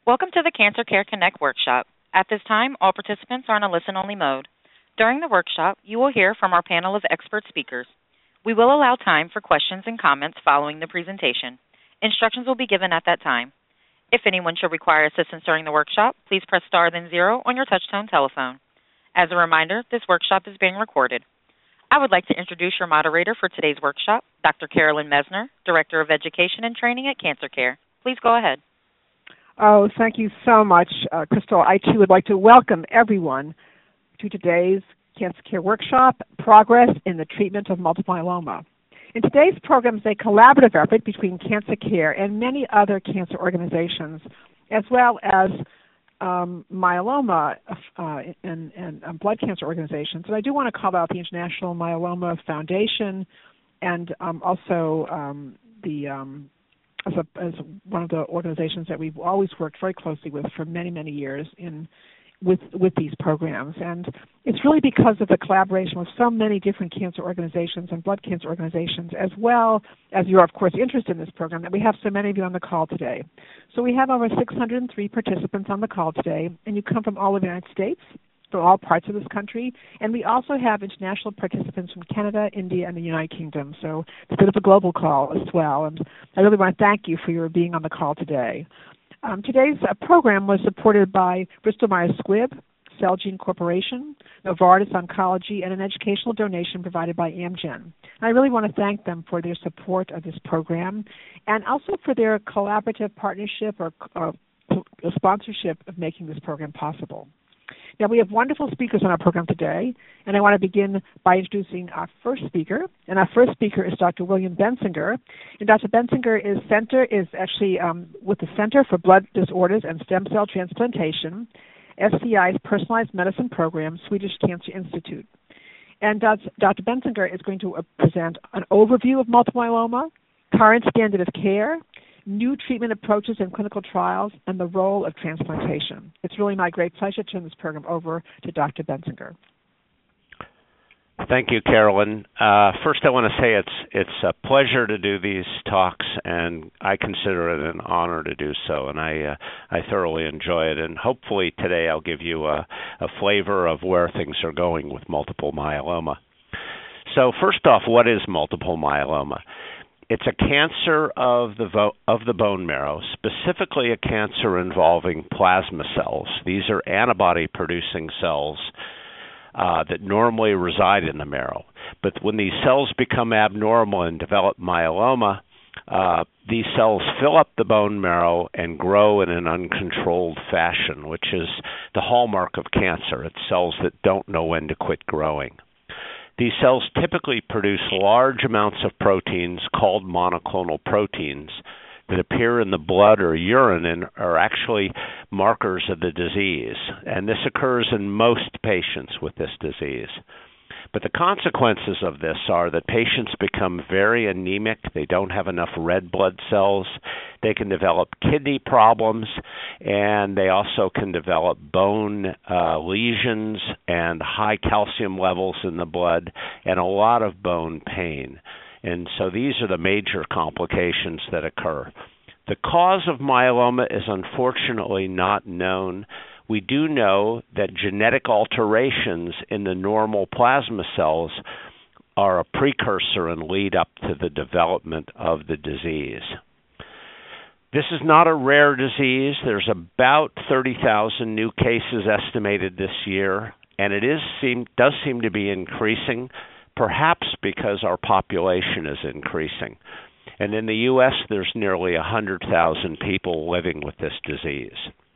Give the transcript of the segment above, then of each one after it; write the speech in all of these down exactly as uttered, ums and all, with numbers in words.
Welcome to the Cancer Care Connect workshop. At this time, all participants are in a listen-only mode. During the workshop, you will hear from our panel of expert speakers. We will allow time for questions and comments following the presentation. Instructions will be given at that time. If anyone should require assistance during the workshop, please press star then zero on your touch-tone telephone. As a reminder, this workshop is being recorded. I would like to introduce your moderator for today's workshop, Doctor Carolyn Mesner, Director of Education and Training at Cancer Care. Please go ahead. Oh, thank you so much, uh, Crystal. I, too, would like to welcome everyone to today's Cancer Care Workshop, Progress in the Treatment of Multiple Myeloma. In today's program is a collaborative effort between Cancer Care and many other cancer organizations, as well as um, myeloma uh, and, and um, blood cancer organizations. And I do want to call out the International Myeloma Foundation and um, also um, the um, As, a, as one of the organizations that we've always worked very closely with for many, many years in with with these programs. And it's really because of the collaboration with so many different cancer organizations and blood cancer organizations, as well as you're, of course, interested in this program, that we have so many of you on the call today. So we have over six hundred three participants on the call today, and you come from all over the United States, from all parts of this country, and we also have international participants from Canada, India, and the United Kingdom. So it's a bit of a global call as well, and I really want to thank you for your being on the call today. Um, today's uh, program was supported by Bristol Myers Squibb, Celgene Corporation, Novartis Oncology, and an educational donation provided by Amgen. And I really want to thank them for their support of this program and also for their collaborative partnership or uh, sponsorship of making this program possible. Now, we have wonderful speakers on our program today, and I want to begin by introducing our first speaker. And our first speaker is Doctor William Bensinger. And Doctor Bensinger is center is actually um, with the Center for Blood Disorders and Stem Cell Transplantation, S C I's Personalized Medicine Program, Swedish Cancer Institute. And Doctor Bensinger is going to uh, present an overview of multiple myeloma, current standard of care, new treatment approaches in clinical trials, and the role of transplantation. It's really my great pleasure to turn this program over to Doctor Bensinger. Thank you, Carolyn. Uh, first, I want to say it's it's a pleasure to do these talks, and I consider it an honor to do so, and I uh, I thoroughly enjoy it. And hopefully today I'll give you a, a flavor of where things are going with multiple myeloma. So first off, what is multiple myeloma? It's a cancer of the vo- of the bone marrow, specifically a cancer involving plasma cells. These are antibody-producing cells uh, that normally reside in the marrow. But when these cells become abnormal and develop myeloma, uh, these cells fill up the bone marrow and grow in an uncontrolled fashion, which is the hallmark of cancer. It's cells that don't know when to quit growing. These cells typically produce large amounts of proteins called monoclonal proteins that appear in the blood or urine and are actually markers of the disease. And this occurs in most patients with this disease. But the consequences of this are that patients become very anemic. They don't have enough red blood cells. They can develop kidney problems, and they also can develop bone uh, lesions and high calcium levels in the blood and a lot of bone pain. And so these are the major complications that occur. The cause of myeloma is unfortunately not known. We do know that genetic alterations in the normal plasma cells are a precursor and lead up to the development of the disease. This is not a rare disease. There's about thirty thousand new cases estimated this year, and it is seem, does seem to be increasing, perhaps because our population is increasing. And in the U S, there's nearly one hundred thousand people living with this disease.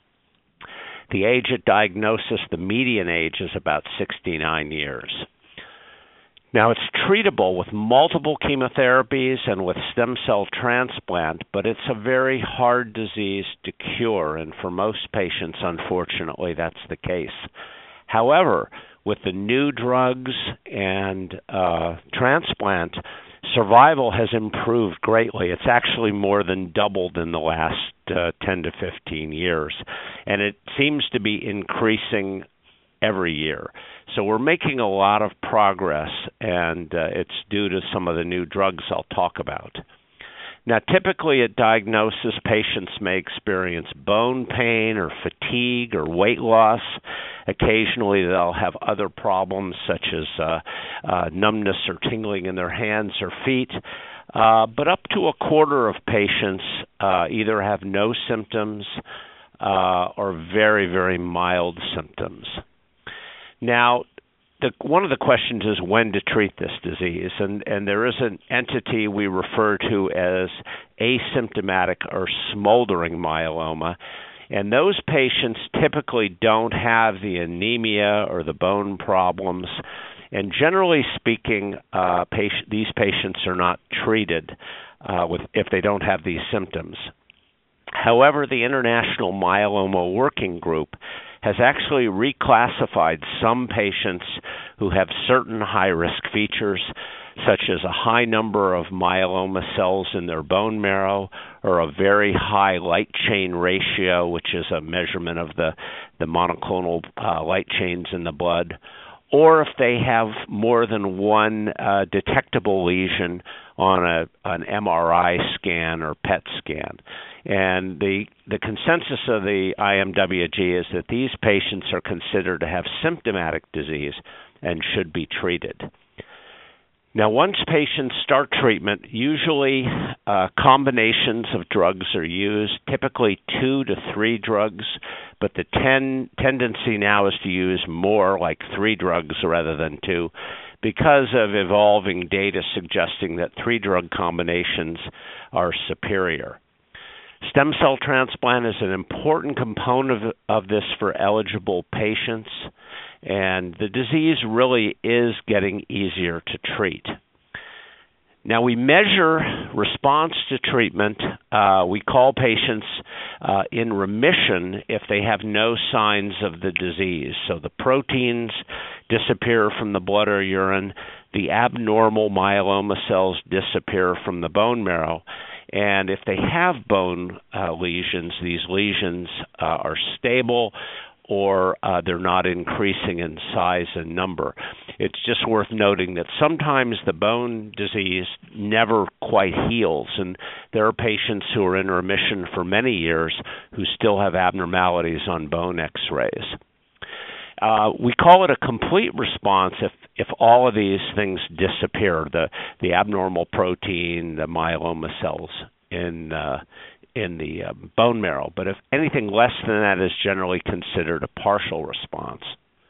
The age at diagnosis, the median age, is about sixty-nine years. Now, it's treatable with multiple chemotherapies and with stem cell transplant, but it's a very hard disease to cure, and for most patients, unfortunately, that's the case. However, with the new drugs and uh, transplant, survival has improved greatly. It's actually more than doubled in the last uh, ten to fifteen years, and it seems to be increasing every year. So we're making a lot of progress, and uh, it's due to some of the new drugs I'll talk about. Now, typically at diagnosis, patients may experience bone pain or fatigue or weight loss. Occasionally, they'll have other problems such as uh, uh, numbness or tingling in their hands or feet. Uh, but up to a quarter of patients uh, either have no symptoms uh, or very, very mild symptoms. Now, The, one of the questions is when to treat this disease, and, and there is an entity we refer to as asymptomatic or smoldering myeloma, and those patients typically don't have the anemia or the bone problems, and generally speaking, uh, patient, these patients are not treated uh, with if they don't have these symptoms. However, the International Myeloma Working Group has actually reclassified some patients who have certain high-risk features, such as a high number of myeloma cells in their bone marrow or a very high light chain ratio, which is a measurement of the, the monoclonal uh, light chains in the blood, or if they have more than one uh, detectable lesion on a, an M R I scan or P E T scan. And the the consensus of the I M W G is that these patients are considered to have symptomatic disease and should be treated. Now, once patients start treatment, usually uh, combinations of drugs are used, typically two to three drugs, but the ten, tendency now is to use more, like three drugs rather than two, because of evolving data suggesting that three-drug combinations are superior. Stem cell transplant is an important component of, of this for eligible patients, and the disease really is getting easier to treat. Now, we measure response to treatment. Uh, we call patients uh, in remission if they have no signs of the disease. So the proteins disappear from the blood or urine, the abnormal myeloma cells disappear from the bone marrow, and if they have bone uh, lesions, these lesions uh, are stable or uh, they're not increasing in size and number. It's just worth noting that sometimes the bone disease never quite heals, and there are patients who are in remission for many years who still have abnormalities on bone x-rays. Uh, we call it a complete response if, if all of these things disappear, the, the abnormal protein, the myeloma cells in uh, in the uh, bone marrow. But if anything less than that is generally considered a partial response.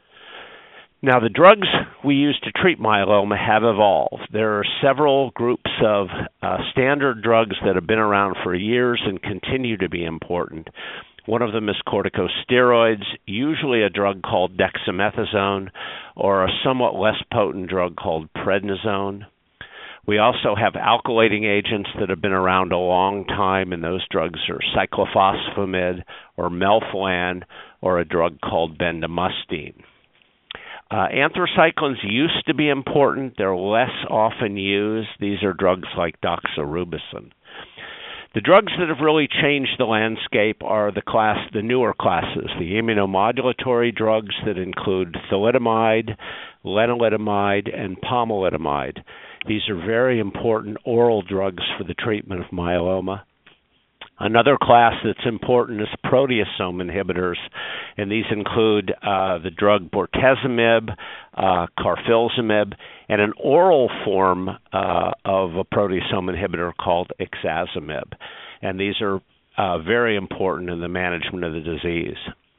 Now, the drugs we use to treat myeloma have evolved. There are several groups of uh, standard drugs that have been around for years and continue to be important. One of them is corticosteroids, usually a drug called dexamethasone, or a somewhat less potent drug called prednisone. We also have alkylating agents that have been around a long time, and those drugs are cyclophosphamide or melphalan, or a drug called bendamustine. Uh, anthracyclines used to be important. They're less often used. These are drugs like doxorubicin. The drugs that have really changed the landscape are the class, the newer classes, the immunomodulatory drugs that include thalidomide, lenalidomide, and pomalidomide. These are very important oral drugs for the treatment of myeloma. Another class that's important is proteasome inhibitors, and these include uh, the drug bortezomib, uh, carfilzomib, and an oral form uh, of a proteasome inhibitor called ixazomib. And these are uh, very important in the management of the disease.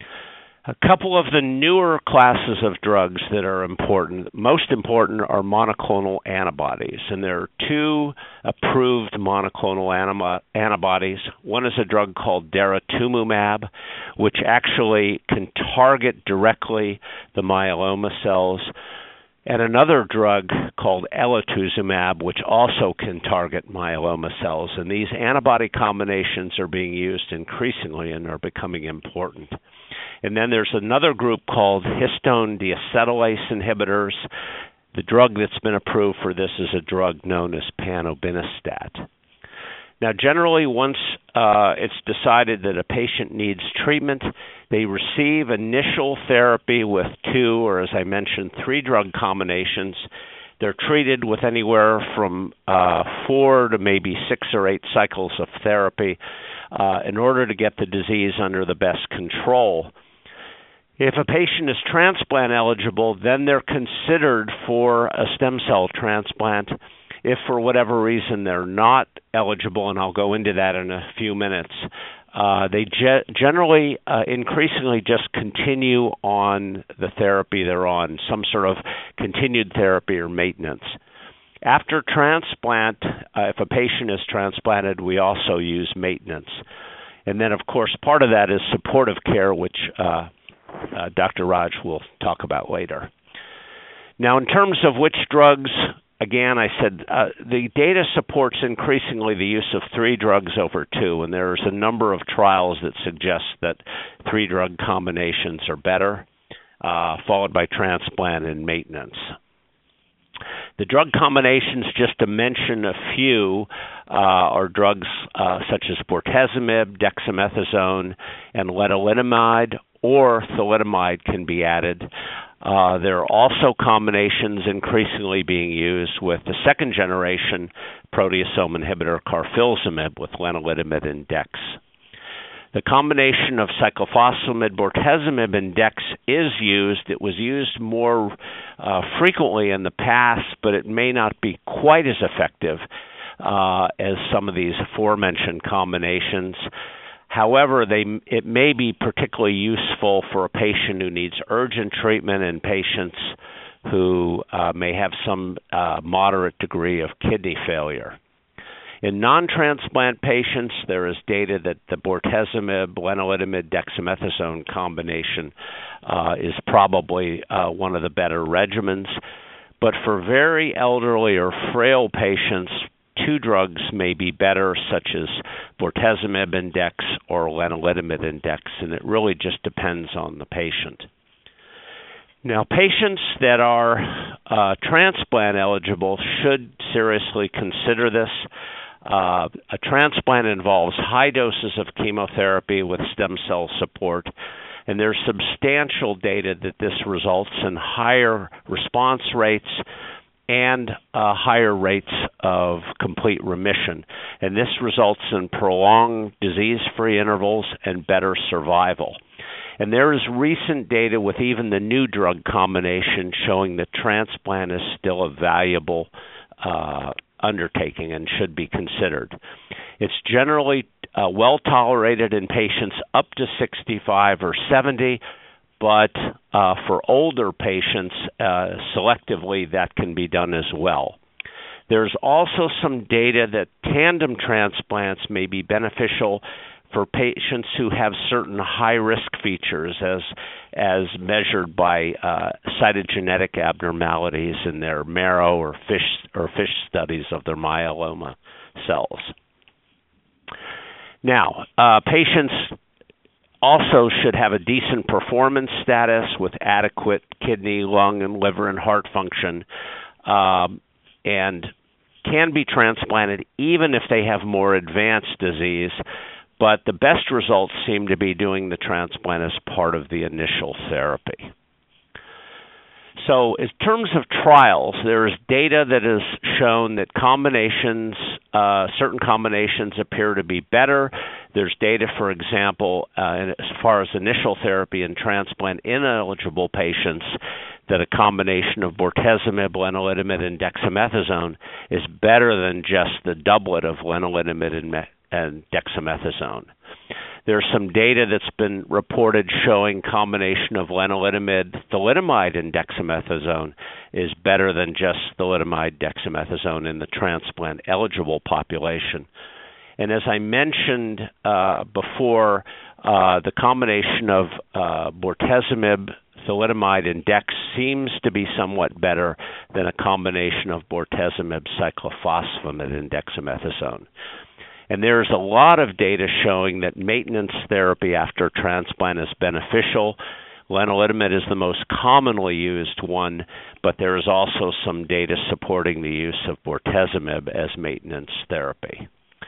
A couple of the newer classes of drugs that are important, most important, are monoclonal antibodies. And there are two approved monoclonal anima- antibodies. One is a drug called daratumumab, which actually can target directly the myeloma cells, and another drug called elotuzumab, which also can target myeloma cells. And these antibody combinations are being used increasingly and are becoming important. And then there's another group called histone deacetylase inhibitors. The drug that's been approved for this is a drug known as panobinostat. Now, generally, once uh, it's decided that a patient needs treatment, they receive initial therapy with two, or as I mentioned, three drug combinations. They're treated with anywhere from uh, four to maybe six or eight cycles of therapy uh, in order to get the disease under the best control. If a patient is transplant eligible, then they're considered for a stem cell transplant. If for whatever reason they're not eligible, and I'll go into that in a few minutes, uh, they ge- generally uh, increasingly just continue on the therapy they're on, some sort of continued therapy or maintenance. After transplant, uh, if a patient is transplanted, we also use maintenance. And then, of course, part of that is supportive care, which uh, uh, Doctor Raj will talk about later. Now, in terms of which drugs, again, I said uh, the data supports increasingly the use of three drugs over two, and there's a number of trials that suggest that three drug combinations are better, uh, followed by transplant and maintenance. The drug combinations, just to mention a few, uh, are drugs uh, such as bortezomib, dexamethasone, and lenalidomide, or thalidomide can be added. Uh, there are also combinations increasingly being used with the second-generation proteasome inhibitor carfilzomib with lenalidomide and dex. The combination of cyclophosphamide, bortezomib, and dex is used. It was used more uh, frequently in the past, but it may not be quite as effective uh, as some of these aforementioned combinations. However, they, it may be particularly useful for a patient who needs urgent treatment and patients who uh, may have some uh, moderate degree of kidney failure. In non-transplant patients, there is data that the bortezomib, lenalidomide, dexamethasone combination uh, is probably uh, one of the better regimens. But for very elderly or frail patients, two drugs may be better, such as bortezomib and dex or lenalidomide and dex, and it really just depends on the patient. Now, patients that are uh, transplant eligible should seriously consider this. Uh, a transplant involves high doses of chemotherapy with stem cell support, and there's substantial data that this results in higher response rates and uh, higher rates of complete remission. And this results in prolonged disease-free intervals and better survival. And there is recent data with even the new drug combination showing that transplant is still a valuable uh, undertaking and should be considered. It's generally uh, well tolerated in patients up to sixty-five or seventy, but uh, for older patients, uh, selectively that can be done as well. There's also some data that tandem transplants may be beneficial for patients who have certain high-risk features as as measured by uh, cytogenetic abnormalities in their marrow or fish or fish studies of their myeloma cells. Now, uh, patients also should have a decent performance status with adequate kidney, lung, and liver and heart function, um, and can be transplanted even if they have more advanced disease. But the best results seem to be doing the transplant as part of the initial therapy. So in terms of trials, there is data that has shown that combinations, uh, certain combinations appear to be better. There's data, for example, uh, as far as initial therapy and transplant ineligible patients, that a combination of bortezomib, lenalidomide, and dexamethasone is better than just the doublet of lenalidomide and, me- and dexamethasone. There's some data that's been reported showing combination of lenalidomide, thalidomide, and dexamethasone is better than just thalidomide, dexamethasone in the transplant-eligible population. And as I mentioned uh, before, uh, the combination of uh, bortezomib, thalidomide, and dex seems to be somewhat better than a combination of bortezomib, cyclophosphamide, and dexamethasone. And there's a lot of data showing that maintenance therapy after transplant is beneficial. Lenalidomide is the most commonly used one, but there is also some data supporting the use of bortezomib as maintenance therapy.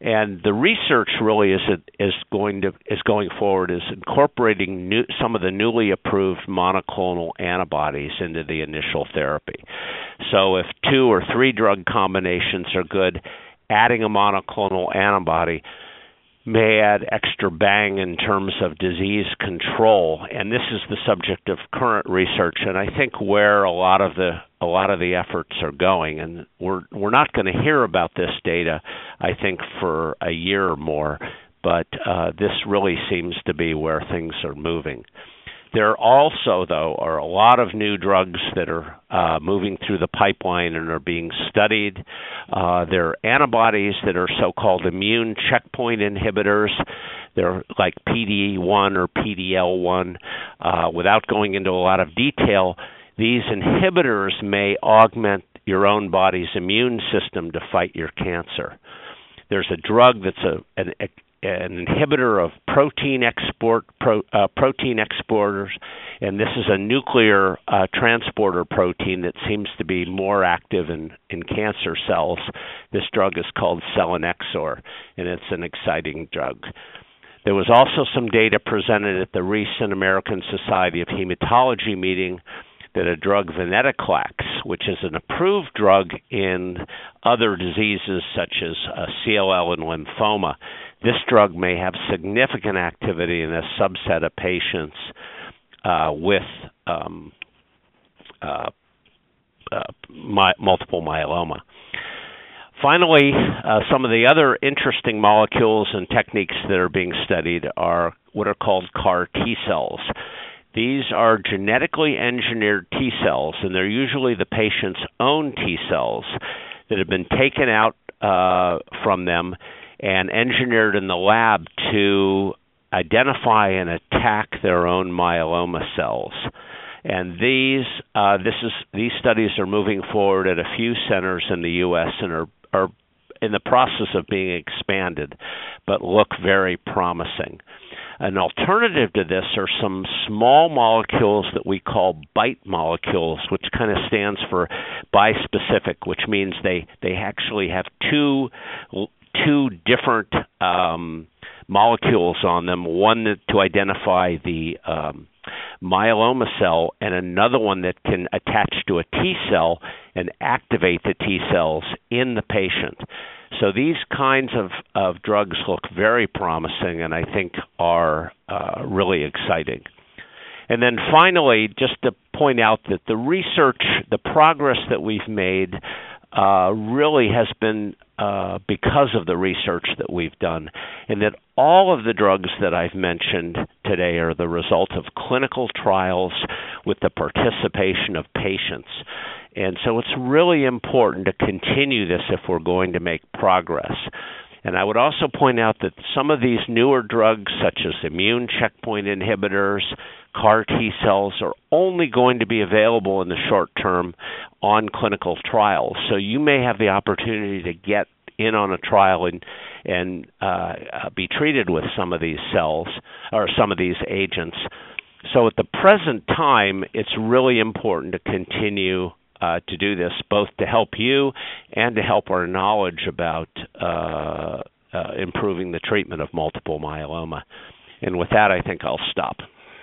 And the research really is is going to is going forward is incorporating new, some of the newly approved monoclonal antibodies into the initial therapy. So if two or three drug combinations are good, adding a monoclonal antibody may add extra bang in terms of disease control, and this is the subject of current research, and I think where a lot of the a lot of the efforts are going. And we're we're not going to hear about this data, I think, for a year or more, but uh, this really seems to be where things are moving. There also, though, are a lot of new drugs that are uh, moving through the pipeline and are being studied. Uh, there are antibodies that are so-called immune checkpoint inhibitors. They're like P D E one or P D L one. Uh, without going into a lot of detail, these inhibitors may augment your own body's immune system to fight your cancer. There's a drug that's a, an, a an inhibitor of protein export pro, uh, protein exporters, and this is a nuclear uh, transporter protein that seems to be more active in, in cancer cells. This drug is called selinexor, and it's an exciting drug. There was also some data presented at the recent American Society of Hematology meeting that a drug venetoclax, which is an approved drug in other diseases such as uh, C L L and lymphoma, this drug may have significant activity in a subset of patients uh, with um, uh, uh, my, multiple myeloma. Finally, uh, some of the other interesting molecules and techniques that are being studied are what are called C A R T cells. These are genetically engineered T cells, and they're usually the patient's own T cells that have been taken out uh, from them and engineered in the lab to identify and attack their own myeloma cells. And these uh, this is these studies are moving forward at a few centers in the U S and are, are in the process of being expanded, but look very promising. An alternative to this are some small molecules that we call BITE molecules, which kind of stands for bispecific, which means they, they actually have two two different um, molecules on them, one that, to identify the um, myeloma cell and another one that can attach to a T cell and activate the T cells in the patient. So these kinds of, of drugs look very promising and I think are uh, really exciting. And then finally, just to point out that the research, the progress that we've made uh, really has been uh, because of the research that we've done, and that all of the drugs that I've mentioned today are the result of clinical trials with the participation of patients. And so it's really important to continue this if we're going to make progress. And I would also point out that some of these newer drugs, such as immune checkpoint inhibitors, C A R T cells, are only going to be available in the short term on clinical trials. So you may have the opportunity to get in on a trial and and uh, be treated with some of these cells or some of these agents. So at the present time, it's really important to continue Uh, to do this, both to help you and to help our knowledge about uh, uh, improving the treatment of multiple myeloma. And with that, I think I'll stop.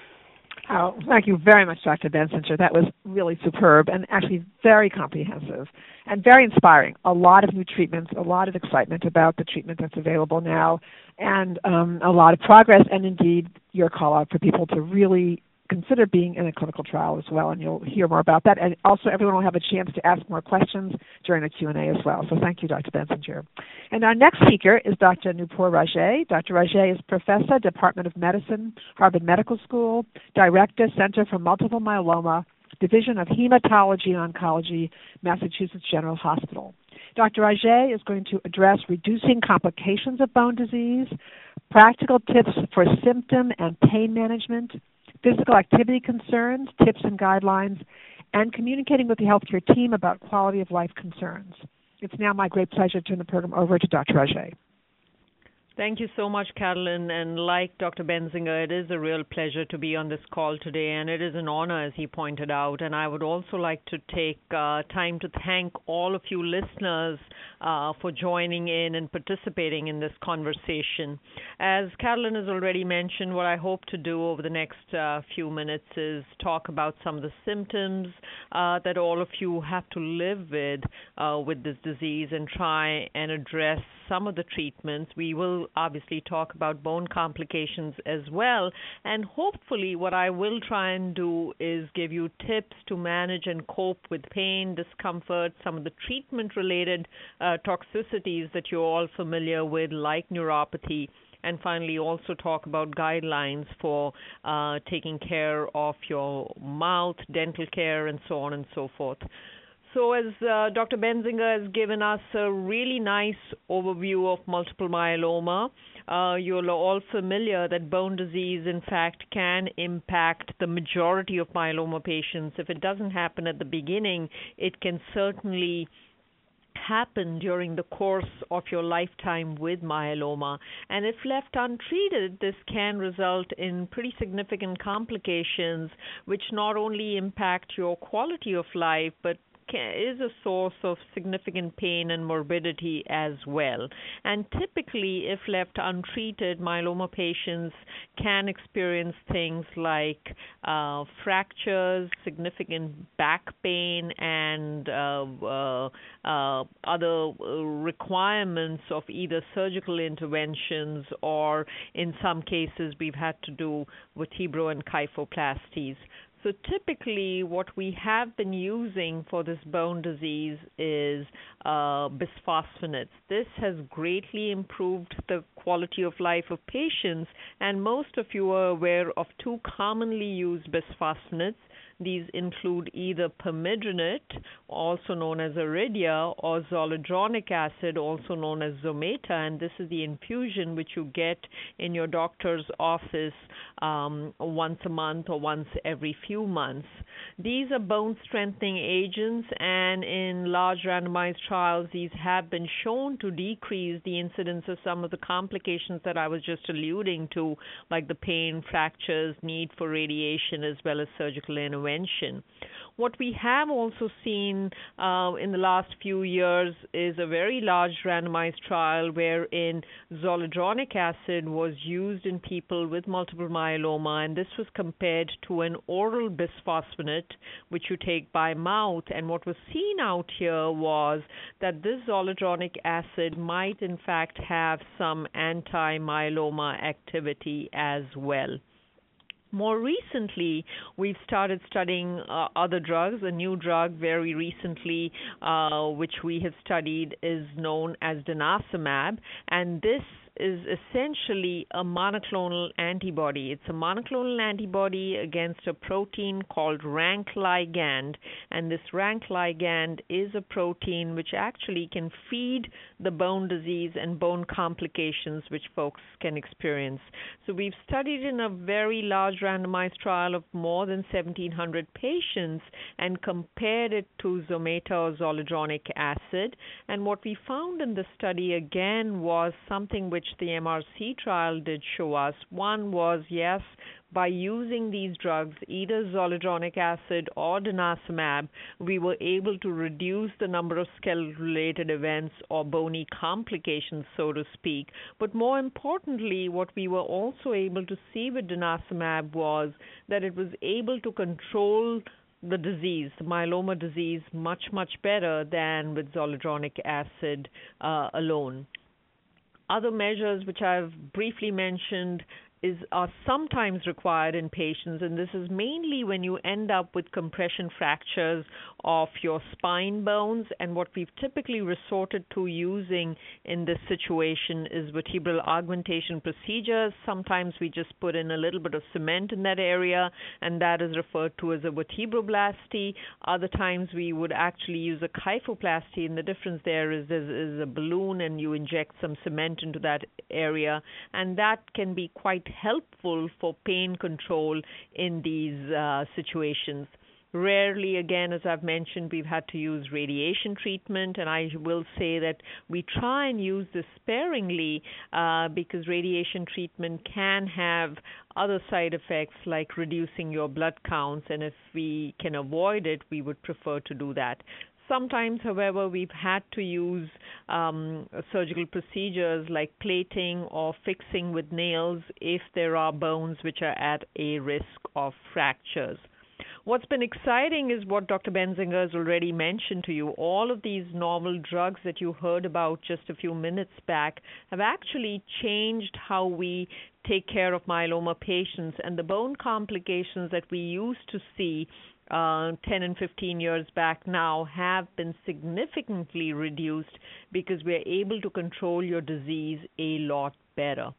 Oh, thank you very much, Doctor Bensinger. That was really superb and actually very comprehensive and very inspiring. A lot of new treatments, a lot of excitement about the treatment that's available now, and um, a lot of progress, and indeed your call out for people to really consider being in a clinical trial as well, and you'll hear more about that. And also, everyone will have a chance to ask more questions during the Q and A as well. So thank you, Doctor Bensinger. And our next speaker is Doctor Nupur Raje. Doctor Raje is Professor, Department of Medicine, Harvard Medical School, Director, Center for Multiple Myeloma, Division of Hematology and Oncology, Massachusetts General Hospital. Doctor Raje is going to address reducing complications of bone disease, practical tips for symptom and pain management, physical activity concerns, tips and guidelines, and communicating with the healthcare team about quality of life concerns. It's now my great pleasure to turn the program over to Doctor Raje. Thank you so much, Carolyn. And like Doctor Benzinger, it is a real pleasure to be on this call today, and it is an honor, as he pointed out. And I would also like to take uh, time to thank all of you listeners uh, for joining in and participating in this conversation. As Carolyn has already mentioned, what I hope to do over the next uh, few minutes is talk about some of the symptoms uh, that all of you have to live with uh, with this disease and try and address some of the treatments. We will obviously talk about bone complications as well, and hopefully what I will try and do is give you tips to manage and cope with pain, discomfort, some of the treatment-related uh, toxicities that you're all familiar with, like neuropathy, and finally also talk about guidelines for uh, taking care of your mouth, dental care, and so on and so forth. So as uh, Doctor Benzinger has given us a really nice overview of multiple myeloma, uh, you're all familiar that bone disease, in fact, can impact the majority of myeloma patients. If it doesn't happen at the beginning, it can certainly happen during the course of your lifetime with myeloma. And if left untreated, this can result in pretty significant complications, which not only impact your quality of life, but is a source of significant pain and morbidity as well. And typically, if left untreated, myeloma patients can experience things like uh, fractures, significant back pain, and uh, uh, uh, other requirements of either surgical interventions or, in some cases, we've had to do vertebral and kyphoplasties. So typically what we have been using for this bone disease is uh, bisphosphonates. This has greatly improved the quality of life of patients, and most of you are aware of two commonly used bisphosphonates. These include either permidrinate, also known as Aridia, or zoledronic acid, also known as Zometa, and this is the infusion which you get in your doctor's office um, once a month or once every few months. These are bone-strengthening agents, and in large randomized trials, these have been shown to decrease the incidence of some of the complications that I was just alluding to, like the pain, fractures, need for radiation, as well as surgical intervention. What we have also seen uh, in the last few years is a very large randomized trial wherein zoledronic acid was used in people with multiple myeloma, and this was compared to an oral bisphosphonate, which you take by mouth. And what was seen out here was that this zoledronic acid might in fact have some anti-myeloma activity as well. More recently, we've started studying uh, other drugs. A new drug very recently, uh, which we have studied, is known as denosumab, and this is essentially a monoclonal antibody. It's a monoclonal antibody against a protein called rank ligand, and this rank ligand is a protein which actually can feed the bone disease and bone complications which folks can experience. So we've studied in a very large randomized trial of more than seventeen hundred patients and compared it to Zometa or zoledronic acid, and what we found in the study again was something which the M R C trial did show us. One was, yes, by using these drugs, either zoledronic acid or denosumab, we were able to reduce the number of skeletal-related events or bony complications, so to speak. But more importantly, what we were also able to see with denosumab was that it was able to control the disease, the myeloma disease, much, much better than with zoledronic acid uh, alone. Other measures which I've briefly mentioned is are sometimes required in patients, and this is mainly when you end up with compression fractures of your spine bones, and what we've typically resorted to using in this situation is vertebral augmentation procedures. Sometimes we just put in a little bit of cement in that area, and that is referred to as a vertebroblasty. Other times we would actually use a kyphoplasty, and the difference there is there is a balloon and you inject some cement into that area, and that can be quite helpful for pain control in these uh, situations. Rarely, again, as I've mentioned, we've had to use radiation treatment, and I will say that we try and use this sparingly uh, because radiation treatment can have other side effects like reducing your blood counts, and if we can avoid it, we would prefer to do that. Sometimes, however, we've had to use um, surgical procedures like plating or fixing with nails if there are bones which are at a risk of fractures. What's been exciting is what Doctor Benzinger has already mentioned to you. All of these novel drugs that you heard about just a few minutes back have actually changed how we take care of myeloma patients, and the bone complications that we used to see uh, ten and fifteen years back now have been significantly reduced because we're able to control your disease a lot better.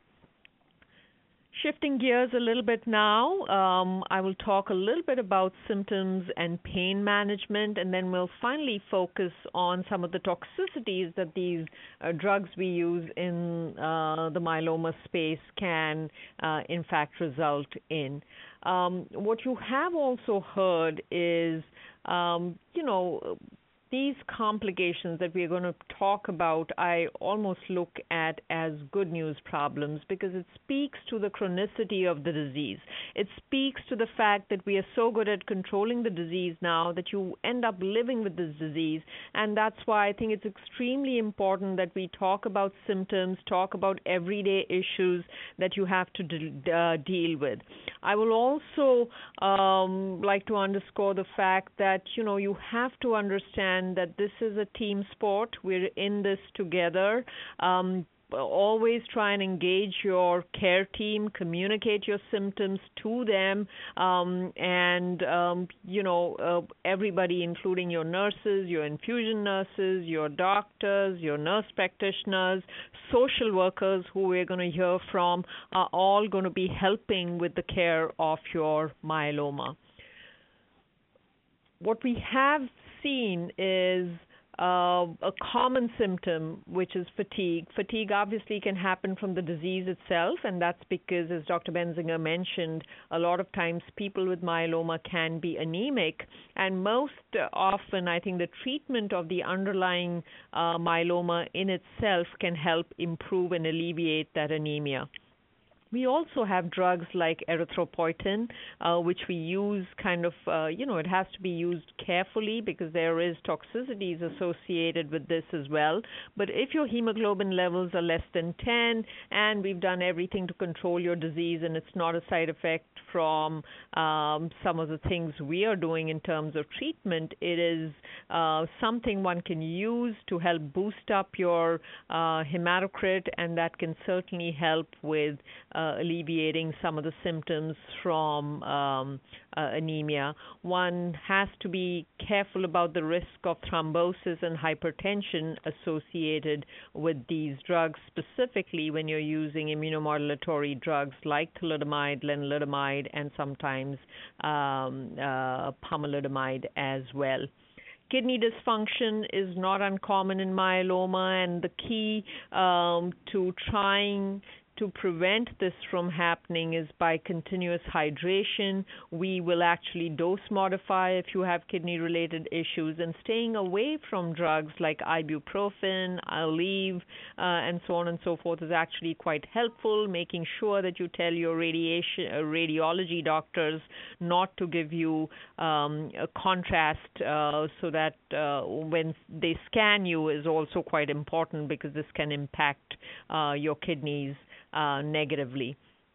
Shifting gears a little bit now, um, I will talk a little bit about symptoms and pain management, and then we'll finally focus on some of the toxicities that these uh, drugs we use in uh, the myeloma space can, uh, in fact, result in. Um, what you have also heard is, um, you know, these complications that we're going to talk about, I almost look at as good news problems because it speaks to the chronicity of the disease. It speaks to the fact that we are so good at controlling the disease now that you end up living with this disease, and that's why I think it's extremely important that we talk about symptoms, talk about everyday issues that you have to de- uh, deal with. I will also um, like to underscore the fact that, you know, you have to understand that this is a team sport. We're in this together. Um, always try and engage your care team, communicate your symptoms to them, um, and, um, you know, uh, everybody, including your nurses, your infusion nurses, your doctors, your nurse practitioners, social workers who we're going to hear from, are all going to be helping with the care of your myeloma. What we have seen is uh, a common symptom, which is fatigue. Fatigue obviously can happen from the disease itself, and that's because, as Doctor Benzinger mentioned, a lot of times people with myeloma can be anemic, and most often I think the treatment of the underlying uh, myeloma in itself can help improve and alleviate that anemia. We also have drugs like erythropoietin, uh, which we use kind of, uh, you know, it has to be used carefully because there is toxicities associated with this as well. But if your hemoglobin levels are less than ten and we've done everything to control your disease and it's not a side effect from um, some of the things we are doing in terms of treatment, it is uh, something one can use to help boost up your uh, hematocrit, and that can certainly help with uh, alleviating some of the symptoms from um, uh, anemia. One has to be careful about the risk of thrombosis and hypertension associated with these drugs, specifically when you're using immunomodulatory drugs like thalidomide, lenalidomide, and sometimes um, uh, pomalidomide as well. Kidney dysfunction is not uncommon in myeloma, and the key um, to trying to prevent this from happening is by continuous hydration. We will actually dose modify if you have kidney-related issues, and staying away from drugs like ibuprofen, Aleve, uh, and so on and so forth is actually quite helpful. Making sure that you tell your radiation uh, radiology doctors not to give you um, a contrast uh, so that uh, when they scan you is also quite important because this can impact uh, your kidneys Uh, negatively.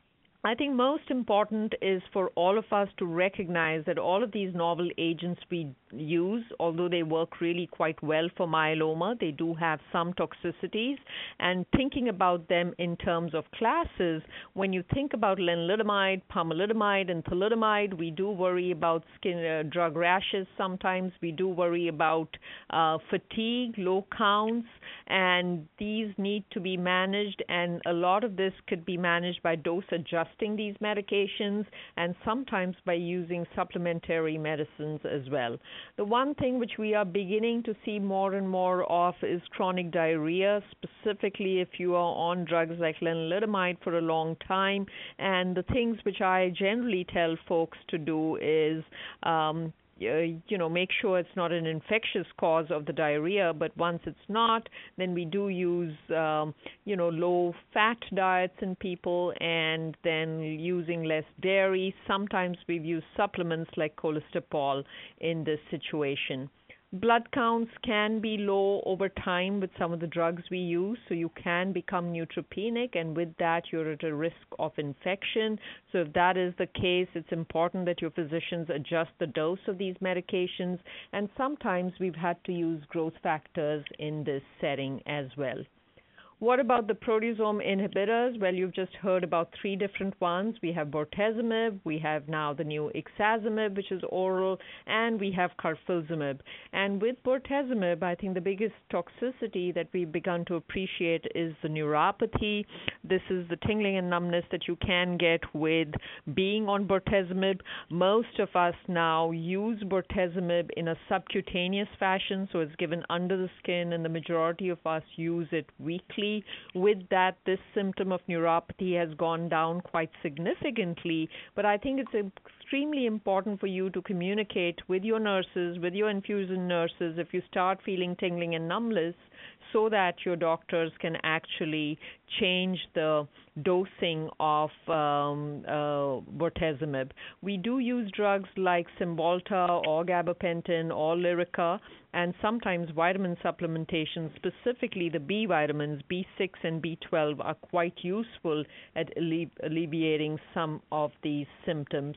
I think most important is for all of us to recognize that all of these novel agents we use, although they work really quite well for myeloma, they do have some toxicities. And thinking about them in terms of classes, when you think about lenalidomide, pomalidomide, and thalidomide, we do worry about skin uh, drug rashes sometimes. We do worry about uh, fatigue, low counts, and these need to be managed. And a lot of this could be managed by dose adjustment these medications, and sometimes by using supplementary medicines as well. The one thing which we are beginning to see more and more of is chronic diarrhea, specifically if you are on drugs like lenalidomide for a long time. And the things which I generally tell folks to do is um, uh, you know, make sure it's not an infectious cause of the diarrhea. But once it's not, then we do use, um, you know, low-fat diets in people, and then using less dairy. Sometimes we've used supplements like cholesterol in this situation. Blood counts can be low over time with some of the drugs we use, so you can become neutropenic, and with that you're at a risk of infection. So if that is the case, it's important that your physicians adjust the dose of these medications, and sometimes we've had to use growth factors in this setting as well. What about the proteasome inhibitors? Well, you've just heard about three different ones. We have bortezomib, we have now the new ixazomib, which is oral, and we have carfilzomib. And with bortezomib, I think the biggest toxicity that we've begun to appreciate is the neuropathy. This is the tingling and numbness that you can get with being on bortezomib. Most of us now use bortezomib in a subcutaneous fashion, so it's given under the skin, and the majority of us use it weekly. With that, this symptom of neuropathy has gone down quite significantly, but I think it's extremely important for you to communicate with your nurses, with your infusion nurses, if you start feeling tingling and numbness, so that your doctors can actually change the dosing of um, uh, bortezomib. We do use drugs like Cymbalta or gabapentin or Lyrica, and sometimes vitamin supplementation, specifically the B vitamins, B six and B twelve, are quite useful at alle- alleviating some of these symptoms.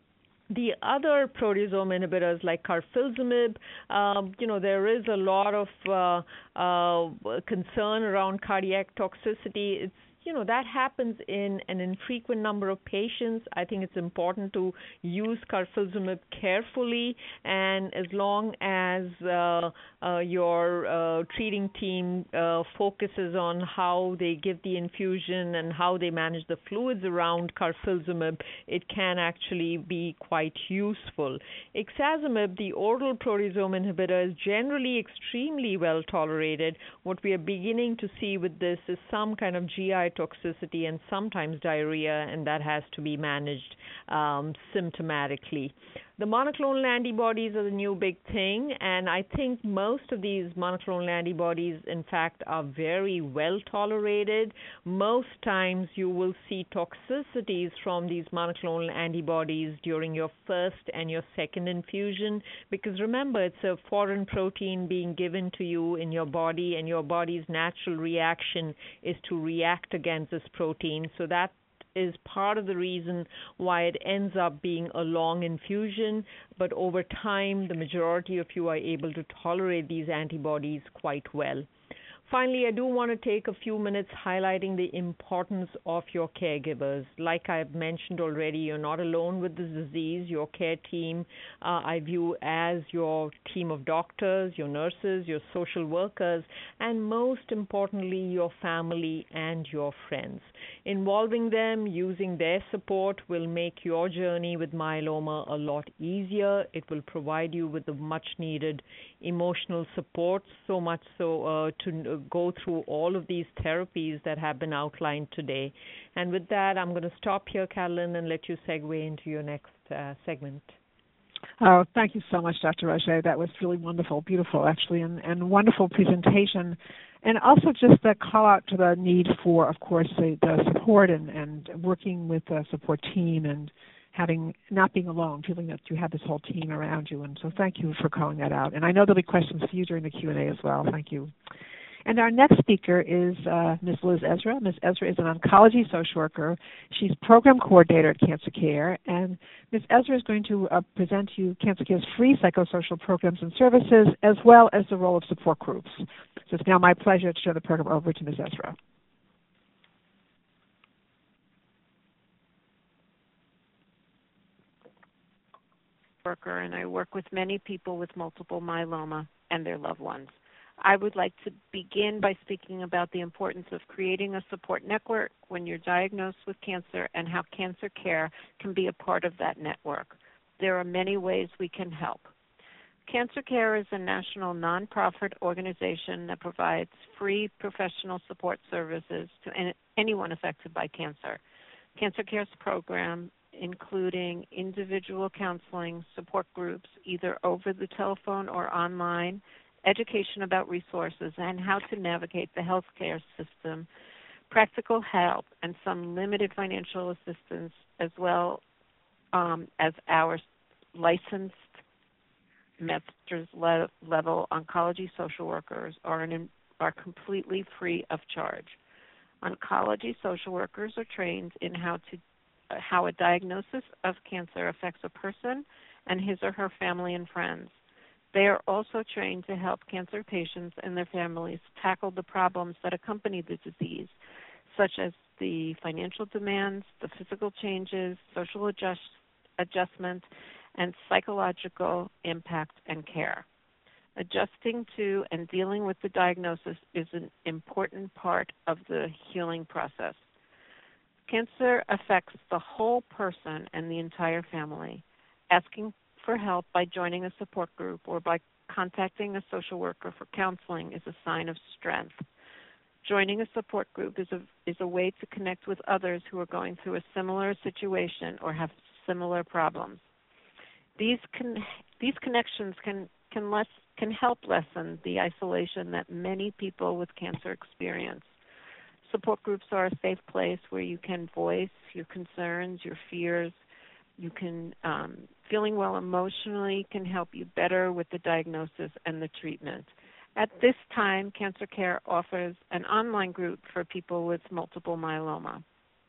The other proteasome inhibitors like carfilzomib, um, you know, there is a lot of uh, uh, concern around cardiac toxicity. It's You know, that happens in an infrequent number of patients. I think it's important to use carfilzomib carefully, and as long as uh, uh, your uh, treating team uh, focuses on how they give the infusion and how they manage the fluids around carfilzomib, it can actually be quite useful. Ixazomib, the oral proteasome inhibitor, is generally extremely well tolerated. What we are beginning to see with this is some kind of G I toxicity and sometimes diarrhea, and that has to be managed um, symptomatically. The monoclonal antibodies are the new big thing, and I think most of these monoclonal antibodies, in fact, are very well tolerated. Most times you will see toxicities from these monoclonal antibodies during your first and your second infusion, because remember, it's a foreign protein being given to you in your body, and your body's natural reaction is to react against this protein. So that is part of the reason why it ends up being a long infusion, but over time the majority of you are able to tolerate these antibodies quite well. Finally, I do want to take a few minutes highlighting the importance of your caregivers. Like I've mentioned already, you're not alone with this disease. Your care team, uh, I view as your team of doctors, your nurses, your social workers, and most importantly, your family and your friends. Involving them, using their support will make your journey with myeloma a lot easier. It will provide you with the much needed emotional support, so much so uh, to uh, go through all of these therapies that have been outlined today. And with that, I'm going to stop here, Carolyn, and let you segue into your next uh, segment. Oh, thank you so much, Doctor Roger. That was really wonderful, beautiful, actually, and, and wonderful presentation. And also just a call out to the need for, of course, the, the support and, and working with the support team and having not being alone, feeling that you have this whole team around you. And so thank you for calling that out. And I know there'll be questions for you during the Q and A as well. Thank you. And our next speaker is uh, Miz Liz Ezra. Miz Ezra is an oncology social worker. She's program coordinator at Cancer Care. And Miz Ezra is going to uh, present to you Cancer Care's free psychosocial programs and services, as well as the role of support groups. So it's now my pleasure to turn the program over to Miz Ezra. Worker, and I work with many people with multiple myeloma and their loved ones. I would like to begin by speaking about the importance of creating a support network when you're diagnosed with cancer and how Cancer Care can be a part of that network. There are many ways we can help. Cancer Care is a national nonprofit organization that provides free professional support services to anyone affected by cancer. Cancer Care's program including individual counseling, support groups, either over the telephone or online, education about resources and how to navigate the healthcare system, practical help, and some limited financial assistance, as well um, as our licensed master's le- level oncology social workers are, an, are completely free of charge. Oncology social workers are trained in how to uh, how a diagnosis of cancer affects a person and his or her family and friends. They are also trained to help cancer patients and their families tackle the problems that accompany the disease, such as the financial demands, the physical changes, social adjust, adjustment, and psychological impact and care. Adjusting to and dealing with the diagnosis is an important part of the healing process. Cancer affects the whole person and the entire family. Asking for help by joining a support group or by contacting a social worker for counseling is a sign of strength. Joining a support group is a, is a way to connect with others who are going through a similar situation or have similar problems. These con- these connections can can less can help lessen the isolation that many people with cancer experience. Support groups are a safe place where you can voice your concerns, your fears. You can um, feeling well emotionally can help you better with the diagnosis and the treatment. At this time, Cancer Care offers an online group for people with multiple myeloma.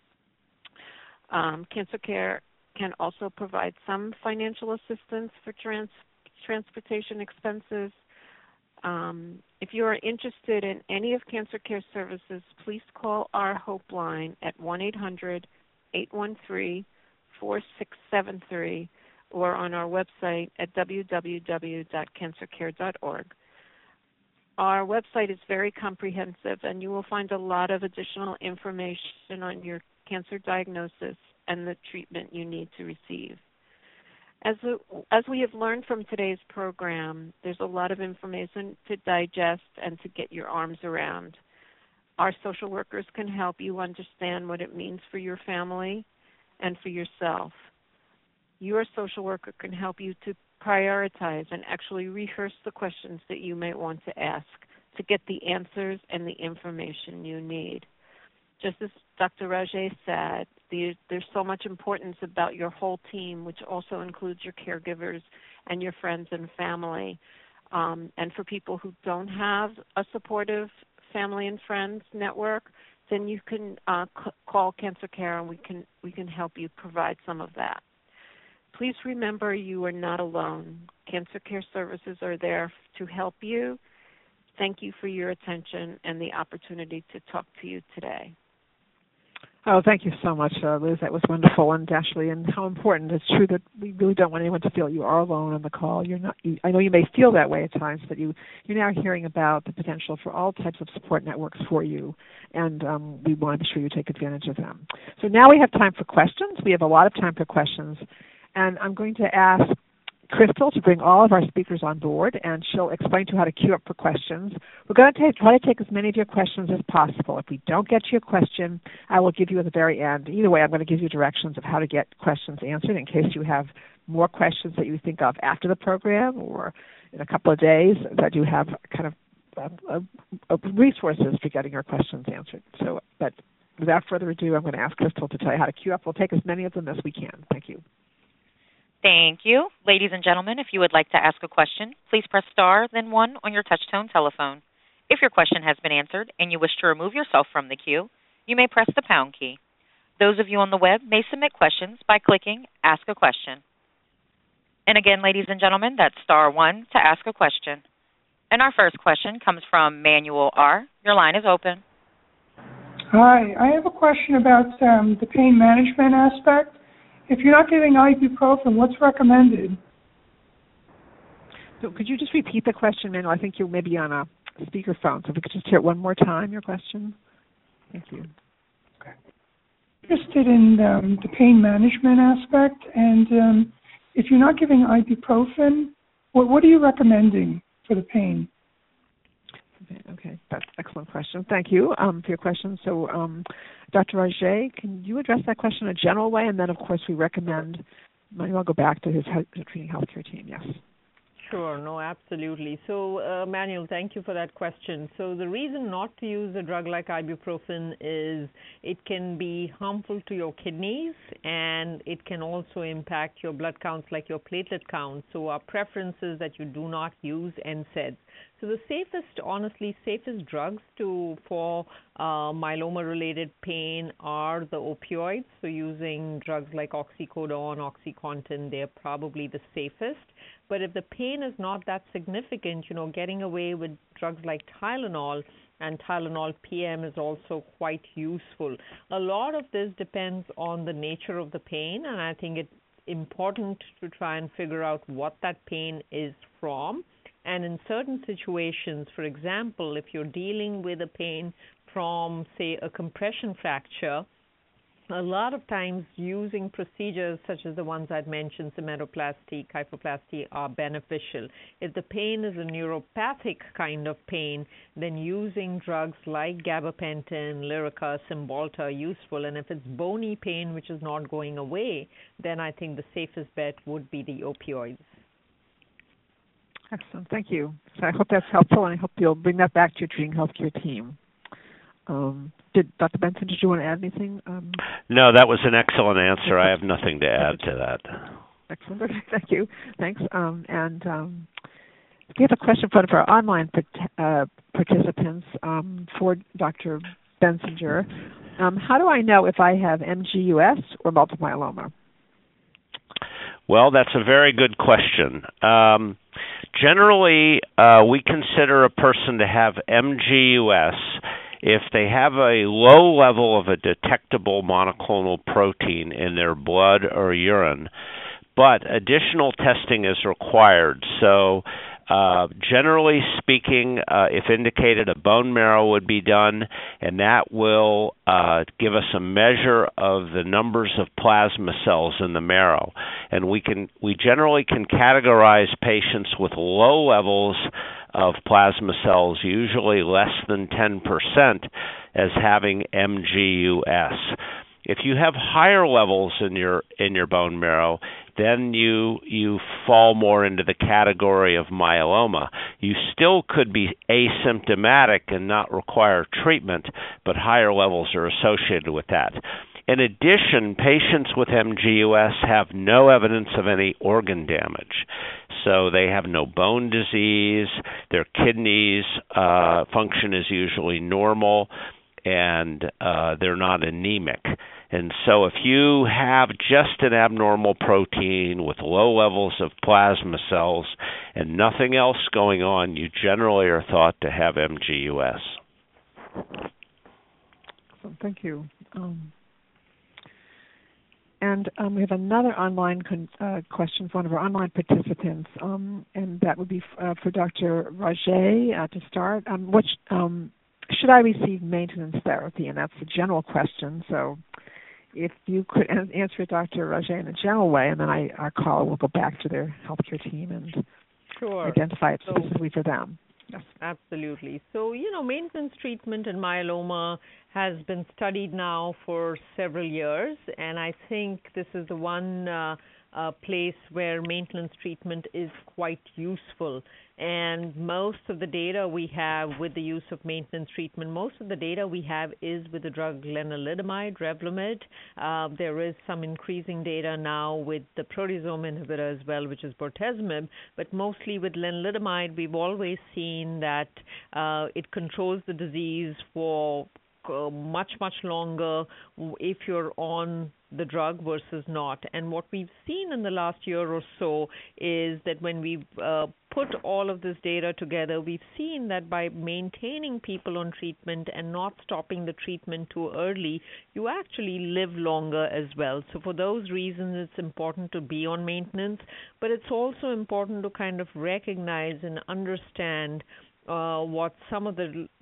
Um, Cancer Care can also provide some financial assistance for trans- transportation expenses. Um, if you are interested in any of Cancer Care services, please call our Hope line at one eight hundred, eight one three, four six seven three or on our website at w w w dot cancer care dot org. Our website is very comprehensive, and you will find a lot of additional information on your cancer diagnosis and the treatment you need to receive. As, a, as we have learned from today's program, there's a lot of information to digest and to get your arms around. Our social workers can help you understand what it means for your family and for yourself. Your social worker can help you to prioritize and actually rehearse the questions that you might want to ask to get the answers and the information you need. Just as Doctor Raje said, the, there's so much importance about your whole team, which also includes your caregivers and your friends and family. Um, and for people who don't have a supportive family and friends network, then you can uh, c- call Cancer Care, and we can we can help you provide some of that. Please remember you are not alone. Cancer Care services are there to help you. Thank you for your attention and the opportunity to talk to you today. Oh, thank you so much, uh, Liz. That was wonderful, and Ashley, and how important. It's true that we really don't want anyone to feel you are alone on the call. You're not. You, I know you may feel that way at times, but you, you're now hearing about the potential for all types of support networks for you, and um, we want to be sure you take advantage of them. So now we have time for questions. We have a lot of time for questions, and I'm going to ask Crystal to bring all of our speakers on board, and she'll explain to you how to queue up for questions. We're going to take, try to take as many of your questions as possible. If we don't get to your question, I will give you at the very end. Either way, I'm going to give you directions of how to get questions answered in case you have more questions that you think of after the program or in a couple of days, that you have kind of uh, uh, resources for getting your questions answered. So, but without further ado, I'm going to ask Crystal to tell you how to queue up. We'll take as many of them as we can. Thank you. Thank you. Ladies and gentlemen, if you would like to ask a question, please press star, then one on your touch-tone telephone. If your question has been answered and you wish to remove yourself from the queue, you may press the pound key. Those of you on the web may submit questions by clicking Ask a Question. And again, ladies and gentlemen, that's star one to ask a question. And our first question comes from Manuel R. Your line is open. Hi. I have a question about um, the pain management aspect. If you're not giving ibuprofen, what's recommended? So could you just repeat the question, Manuel? I think you're maybe on a speakerphone, so if we could just hear it one more time, your question. Thank you. Okay. Interested in um, the pain management aspect, and um, if you're not giving ibuprofen, what, what are you recommending for the pain? Okay, okay, that's an excellent question. Thank you um, for your question. So, um, Doctor Raje, can you address that question in a general way? And then, of course, we recommend Manuel go back to his, his treating healthcare team. Yes. Sure, no, absolutely. So, uh, Manuel, thank you for that question. So, the reason not to use a drug like ibuprofen is it can be harmful to your kidneys and it can also impact your blood counts, like your platelet counts. So, our preference is that you do not use N SAIDs. So, the safest, honestly, safest drugs to for uh, myeloma-related pain are the opioids. So, using drugs like oxycodone, OxyContin, they're probably the safest. But if the pain is not that significant, you know, getting away with drugs like Tylenol and Tylenol P M is also quite useful. A lot of this depends on the nature of the pain, and I think it's important to try and figure out what that pain is from. And in certain situations, for example, if you're dealing with a pain from, say, a compression fracture, a lot of times using procedures such as the ones I'd mentioned, cementoplasty, kyphoplasty, are beneficial. If the pain is a neuropathic kind of pain, then using drugs like gabapentin, Lyrica, Cymbalta are useful. And if it's bony pain which is not going away, then I think the safest bet would be the opioids. Excellent. Thank you. So I hope that's helpful, and I hope you'll bring that back to your treating healthcare team. Um, did Doctor Benson, did you want to add anything? Um, no, that was an excellent answer. I have nothing to add to that. Excellent. Okay, thank you. Thanks. Um, and um, we have a question from our online uh, participants um, for Doctor Benzinger. Um, how do I know if I have M G U S or multiple myeloma? Well, that's a very good question. Um, generally, uh, we consider a person to have M G U S if they have a low level of a detectable monoclonal protein in their blood or urine, but additional testing is required. So uh, generally speaking, uh, if indicated, a bone marrow would be done, and that will uh, give us a measure of the numbers of plasma cells in the marrow. And we can we generally can categorize patients with low levels of plasma cells, usually less than ten percent, as having M G U S. If you have higher levels in your in your bone marrow, then you you fall more into the category of myeloma. You still could be asymptomatic and not require treatment, but higher levels are associated with that. In addition, patients with M G U S have no evidence of any organ damage. So they have no bone disease, their kidneys uh, function is usually normal, and uh, they're not anemic. And so if you have just an abnormal protein with low levels of plasma cells and nothing else going on, you generally are thought to have M G U S. So thank you. Um, and um, we have another online con- uh, question from one of our online participants, um, and that would be f- uh, for Doctor Raje uh, to start. Um, what sh- um, should I receive maintenance therapy? And that's a general question. So if you could an- answer it, Doctor Raje, in a general way, and then I, our caller will go back to their healthcare team and sure. identify it so, specifically for them. Yes. Absolutely. So, you know, maintenance treatment in myeloma has been studied now for several years, and I think this is the one uh, uh, place where maintenance treatment is quite useful. And most of the data we have with the use of maintenance treatment, most of the data we have is with the drug lenalidomide, Revlimid. Uh, there is some increasing data now with the proteasome inhibitor as well, which is bortezomib. But mostly with lenalidomide, we've always seen that uh, it controls the disease for uh, much, much longer if you're on the drug versus not. And what we've seen in the last year or so is that when we've uh, put all of this data together, we've seen that by maintaining people on treatment and not stopping the treatment too early, you actually live longer as well. So for those reasons, it's important to be on maintenance, but it's also important to kind of recognize and understand uh, what some of the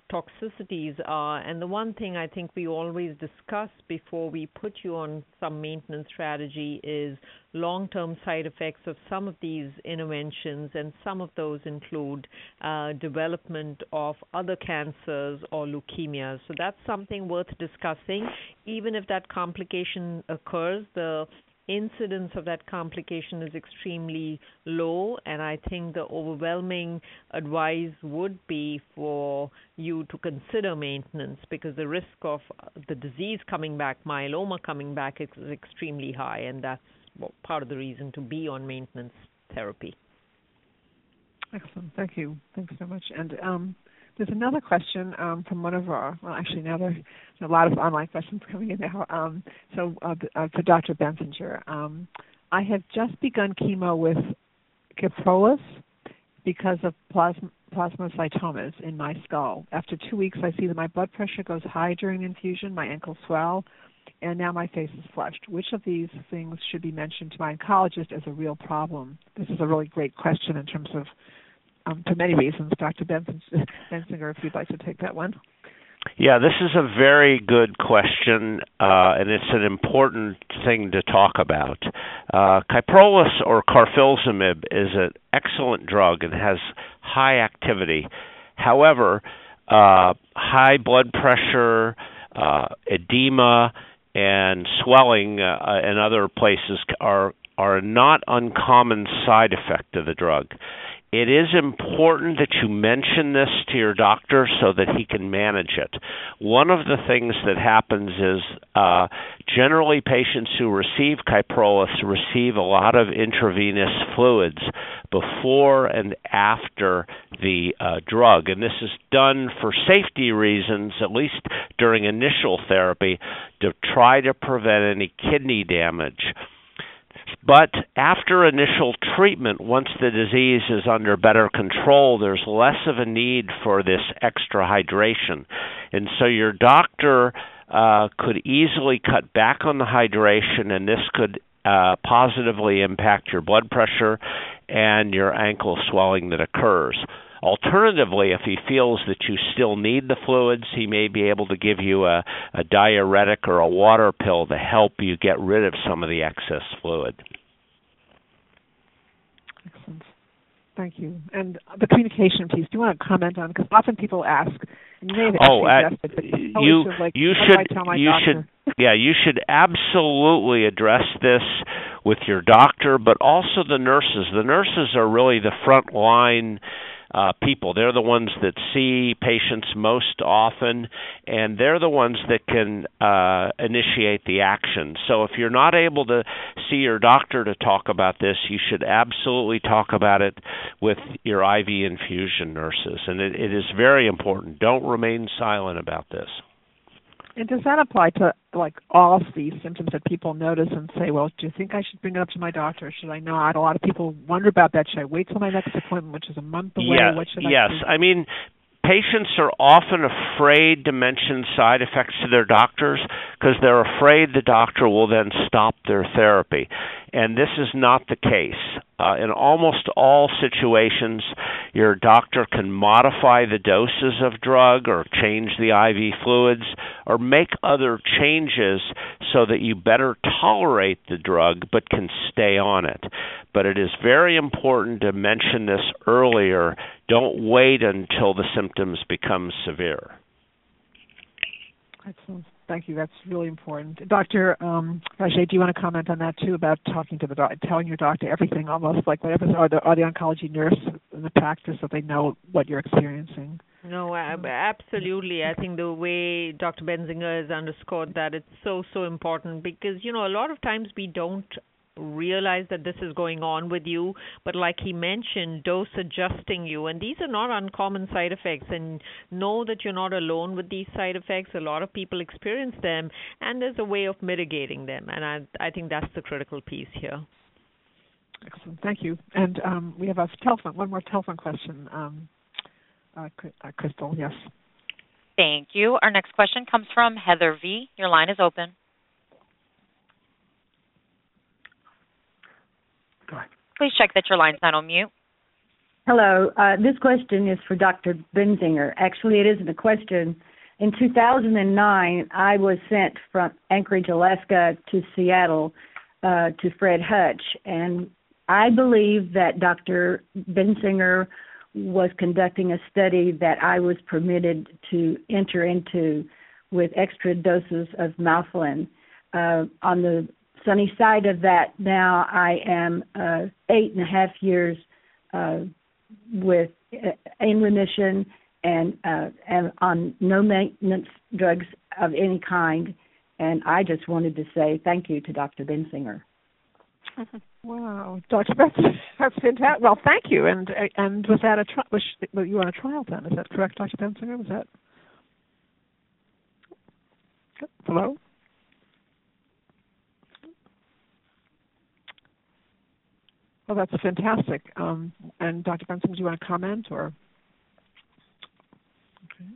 toxicities are. And the one thing I think we always discuss before we put you on some maintenance strategy is long-term side effects of some of these interventions, and some of those include uh, development of other cancers or leukemias. So that's something worth discussing. Even if that complication occurs, the incidence of that complication is extremely low, and I think the overwhelming advice would be for you to consider maintenance, because the risk of the disease coming back, myeloma coming back, is extremely high, and that's part of the reason to be on maintenance therapy. Excellent. Thank you. Thanks so much. And um, there's another question um, from one of our, well, actually now there's a lot of online questions coming in now. Um, so uh, uh, for Doctor Benzinger, um, I have just begun chemo with Kyprolis because of plasma, plasmacytomas in my skull. After two weeks, I see that my blood pressure goes high during infusion, my ankles swell, and now my face is flushed. Which of these things should be mentioned to my oncologist as a real problem? This is a really great question in terms of Um, for many reasons. Doctor Benzinger, if you'd like to take that one. Yeah, this is a very good question, uh, and it's an important thing to talk about. Uh, Kyprolis, or carfilzomib, is an excellent drug and has high activity. However, uh, high blood pressure, uh, edema, and swelling uh, in other places are are a not uncommon side effect of the drug. It is important that you mention this to your doctor so that he can manage it. One of the things that happens is uh, generally patients who receive Kyprolis receive a lot of intravenous fluids before and after the uh, drug. And this is done for safety reasons, at least during initial therapy, to try to prevent any kidney damage. But after initial treatment, once the disease is under better control, there's less of a need for this extra hydration. And so your doctor uh, could easily cut back on the hydration, and this could uh, positively impact your blood pressure and your ankle swelling that occurs. Alternatively, if he feels that you still need the fluids, he may be able to give you a, a diuretic or a water pill to help you get rid of some of the excess fluid. Excellent. Thank you. And the communication piece, do you want to comment on? Because often people ask, and you may have oh, uh, suggested, but you, like, you should, you should, yeah, you should absolutely address this with your doctor, but also the nurses. The nurses are really the front line Uh, people. They're the ones that see patients most often, and they're the ones that can uh, initiate the action. So if you're not able to see your doctor to talk about this, you should absolutely talk about it with your I V infusion nurses. And it, it is very important. Don't remain silent about this. And does that apply to like all of these symptoms that people notice and say, well, do you think I should bring it up to my doctor? Should I not? A lot of people wonder about that. Should I wait till my next appointment, which is a month away? Yeah, what should yes. I do? I mean, patients are often afraid to mention side effects to their doctors because they're afraid the doctor will then stop their therapy. And this is not the case. Uh, in almost all situations, your doctor can modify the doses of drug or change the I V fluids or make other changes so that you better tolerate the drug but can stay on it. But it is very important to mention this earlier. Don't wait until the symptoms become severe. Excellent. Thank you. That's really important. Doctor Um, Rajay, do you want to comment on that too, about talking to the doc, telling your doctor everything, almost like whatever, or the, or the oncology nurse in the practice, so they know what you're experiencing? No, absolutely. I think the way Doctor Benzinger has underscored that, it's so, so important because, you know, a lot of times we don't realize that this is going on with you, but like he mentioned, dose adjusting you, and these are not uncommon side effects, and know that you're not alone with these side effects. A lot of people experience them, and there's a way of mitigating them, and I, I think that's the critical piece here. Excellent. Thank you. And um, we have a telephone, one more telephone question. Um, uh, uh, Crystal, yes. Thank you. Our next question comes from Heather V. Your line is open. Go ahead. Please check that your line's not on mute. Hello. Uh, this question is for Doctor Benzinger. Actually, it isn't a question. In two thousand nine, I was sent from Anchorage, Alaska to Seattle uh, to Fred Hutch, and I believe that Doctor Benzinger was conducting a study that I was permitted to enter into with extra doses of Malflin. Uh, on the sunny side of that, now I am uh, eight and a half years uh, with uh, in remission and uh, and on no maintenance drugs of any kind. And I just wanted to say thank you to Doctor Benzinger. Wow, Doctor Benzinger, that's fantastic. Well, thank you. And and was that a tri- was you on a trial then? Is that correct, Doctor Benzinger? Was that hello? Well, that's fantastic. Um, and Doctor Benzinger, do you want to comment or? Okay.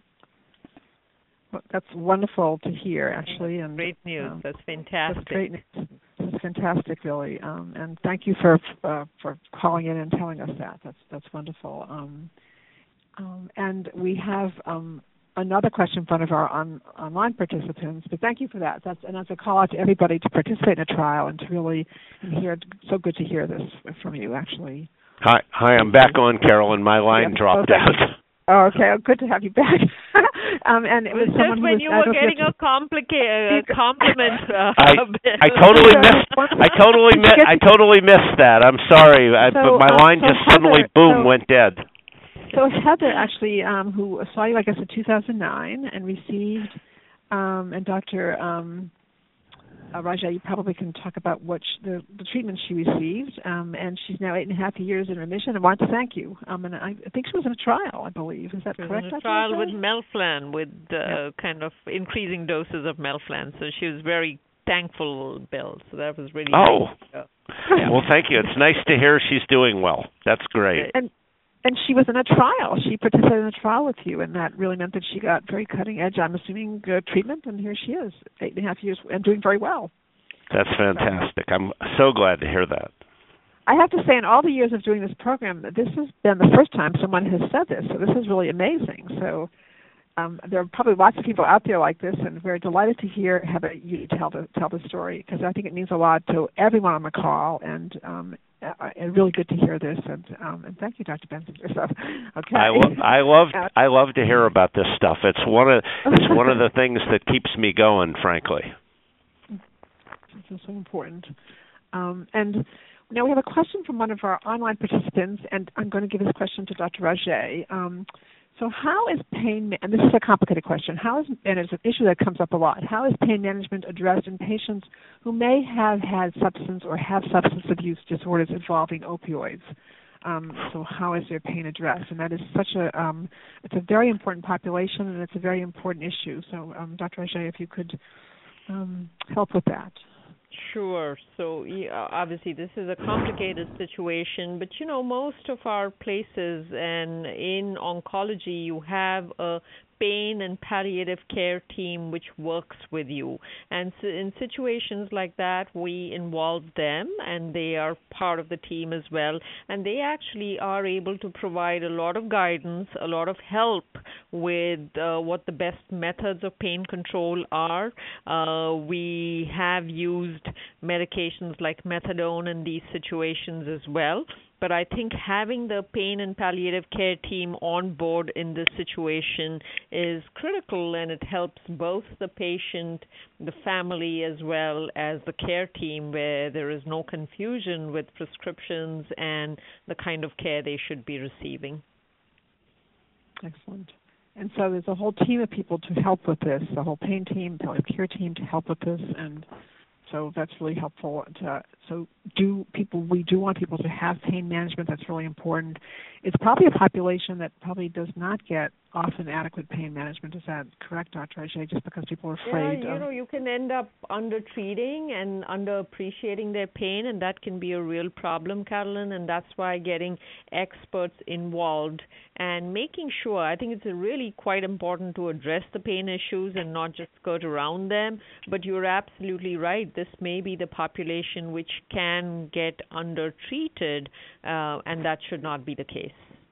Well, that's wonderful to hear, actually. And great news. Um, that's fantastic. That's great news. That's fantastic, really. Um, and thank you for uh, for calling in and telling us that. That's that's wonderful. Um, um, and we have um, another question from one of our on, online participants. But thank you for that. That's and that's a call out to everybody to participate in a trial and to really and hear. So good to hear this from you, actually. Hi, hi. I'm back on, Carolyn. My line Yep. dropped oh, out. Oh, okay. Oh, good to have you back. um, and it, it was was someone just when who was, you were getting to... a complicated uh, compliment. Uh, I I totally missed. I totally missed. I totally missed that. I'm sorry, I, so, but my um, line so just Heather, suddenly boom so, went dead. So Heather actually, um, who saw you, I guess, in two thousand nine and received, um, and Doctor Um, Uh, Raja, you probably can talk about what sh- the, the treatment she received, um, and she's now eight and a half years in remission. I want to thank you. Um, and I, I think she was in a trial, I believe. Is that she correct? Was in a trial with Melflan, with uh, yeah. kind of increasing doses of Melflan. So she was very thankful, Bill. So that was really oh. nice. Yeah. Well, thank you. It's nice to hear she's doing well. That's great. And and she was in a trial. She participated in a trial with you, and that really meant that she got very cutting edge, I'm assuming, good treatment, and here she is, eight and a half years, and doing very well. That's fantastic. I'm so glad to hear that. I have to say, in all the years of doing this program, this has been the first time someone has said this, so this is really amazing. So um, there are probably lots of people out there like this, and we're delighted to hear have a, you tell the tell the story, because I think it means a lot to everyone on the call, and um, uh, and really good to hear this. And um, and thank you, Doctor Benzinger. So, okay. I, lo- I love I love to hear about this stuff. It's one of it's one of the things that keeps me going, frankly. This is so important. Um, and now we have a question from one of our online participants, and I'm going to give this question to Doctor Raja. Um, so how is pain, and this is a complicated question, how is, and it's an issue that comes up a lot, how is pain management addressed in patients who may have had substance or have substance abuse disorders involving opioids? Um, so how is their pain addressed? And that is such a, um, it's a very important population, and it's a very important issue. So um, Doctor Raja, if you could um, help with that. Sure. So yeah, obviously this is a complicated situation, but you know, most of our places and in oncology you have a pain and palliative care team which works with you. And so in situations like that, we involve them, and they are part of the team as well. And they actually are able to provide a lot of guidance, a lot of help with uh, what the best methods of pain control are. Uh, we have used medications like methadone in these situations as well. But I think having the pain and palliative care team on board in this situation is critical, and it helps both the patient, the family, as well as the care team, where there is no confusion with prescriptions and the kind of care they should be receiving. Excellent. And so there's a whole team of people to help with this, the whole pain team, palliative care team to help with this, and so that's really helpful. To, so do people, we do want people to have pain management. That's really important. it's probably a population that probably does not get often adequate pain management. Is that correct, Doctor Ajay? Just because people are afraid. Yeah, you of... know, you can end up under-treating and under-appreciating their pain, and that can be a real problem, Carolyn, and that's why getting experts involved and making sure, I think it's really quite important to address the pain issues and not just skirt around them, but you're absolutely right. This may be the population which can get under-treated, uh, and that should not be the case.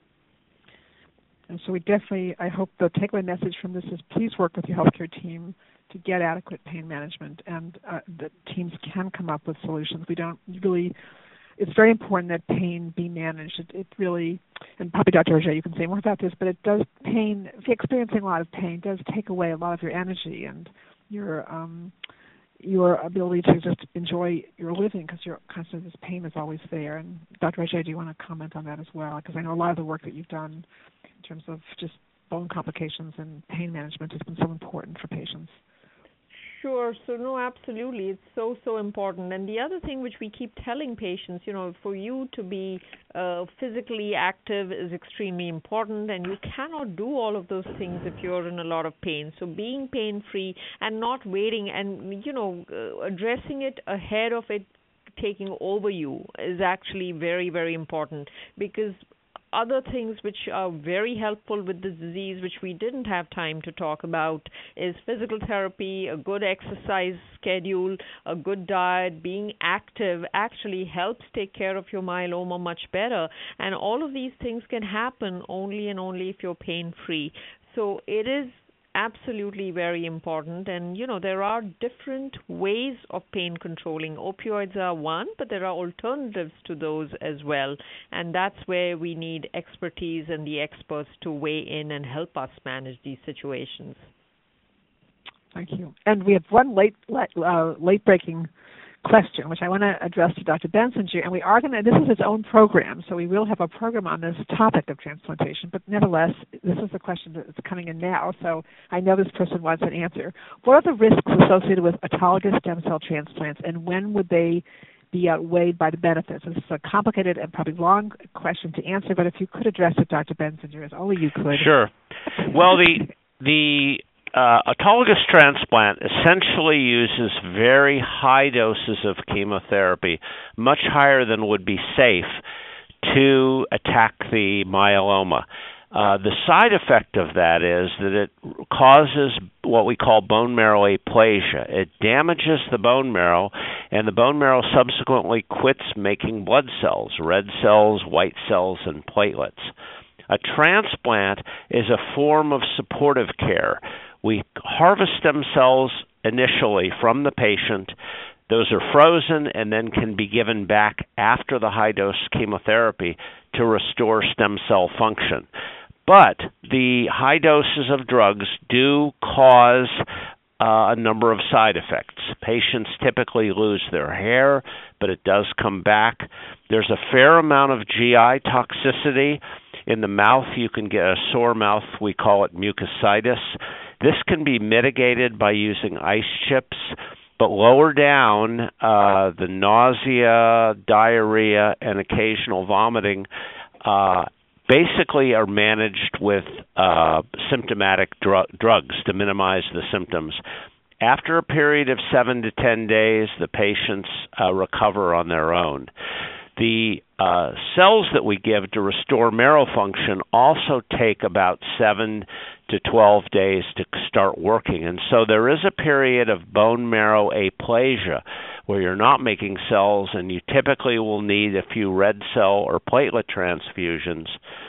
And so we definitely, I hope the takeaway message from this is please work with your healthcare team to get adequate pain management, and uh, the teams can come up with solutions. We don't really, it's very important that pain be managed. It, it really, and probably Doctor Ajay, you can say more about this, but it does, pain, if you're experiencing a lot of pain, does take away a lot of your energy and your um, your ability to just enjoy your living, because your constant this pain is always there. And Doctor Ajay, do you want to comment on that as well? Because I know a lot of the work that you've done in terms of just bone complications and pain management has been so important for patients. Sure. So, no, absolutely. It's so, so important. And the other thing which we keep telling patients, you know, for you to be uh, physically active is extremely important, and you cannot do all of those things if you're in a lot of pain. So being pain-free and not waiting and, you know, uh, addressing it ahead of it taking over you is actually very, very important, because other things which are very helpful with the disease, which we didn't have time to talk about, is physical therapy, a good exercise schedule, a good diet, being active actually helps take care of your myeloma much better. And all of these things can happen only and only if you're pain-free. So it is absolutely very important. And, you know, there are different ways of pain controlling. Opioids are one, but there are alternatives to those as well. And that's where we need expertise and the experts to weigh in and help us manage these situations. Thank you. And we have one late, uh, late-breaking question, which I want to address to Doctor Benzinger, and we are going to, this is its own program, so we will have a program on this topic of transplantation, but nevertheless, this is the question that's coming in now, so I know this person wants an answer. What are the risks associated with autologous stem cell transplants, and when would they be outweighed by the benefits? This is a complicated and probably long question to answer, but if you could address it, Doctor Benzinger, as only you could. Sure. Well, the the Uh, autologous transplant essentially uses very high doses of chemotherapy, much higher than would be safe, to attack the myeloma. Uh, the side effect of that is that it causes what we call bone marrow aplasia. It damages the bone marrow, and the bone marrow subsequently quits making blood cells, red cells, white cells, and platelets. A transplant is a form of supportive care. We harvest stem cells initially from the patient. Those are frozen and then can be given back after the high-dose chemotherapy to restore stem cell function. But the high doses of drugs do cause uh, a number of side effects. Patients typically lose their hair, but it does come back. There's a fair amount of G I toxicity. In the mouth, you can get a sore mouth. We call it mucositis. This can be mitigated by using ice chips, but lower down, uh, the nausea, diarrhea, and occasional vomiting uh, basically are managed with uh, symptomatic dr- drugs to minimize the symptoms. After a period of seven to ten days, the patients uh, recover on their own. The uh, cells that we give to restore marrow function also take about seven to twelve days to start working. And so there is a period of bone marrow aplasia where you're not making cells, and you typically will need a few red cell or platelet transfusions.